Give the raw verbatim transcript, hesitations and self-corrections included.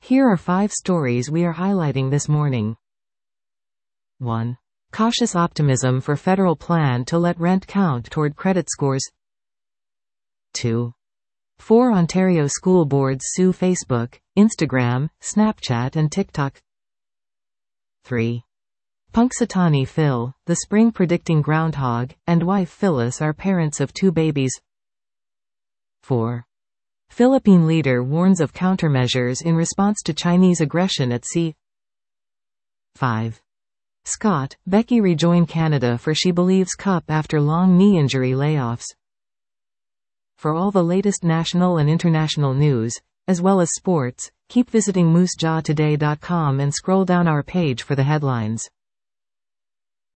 Here are five stories we are highlighting this morning. one. Cautious optimism for federal plan to let rent count toward credit scores. two. Four Ontario school boards sue Facebook, Instagram, Snapchat and TikTok. three. Punxsutawney Phil, the spring predicting groundhog, and wife Phyllis are parents of two babies. four. Philippine leader warns of countermeasures in response to Chinese aggression at sea. five. Scott, Becky rejoin Canada for she believes Cup after long knee injury layoffs. For all the latest national and international news, as well as sports, keep visiting moose jaw today dot com and scroll down our page for the headlines.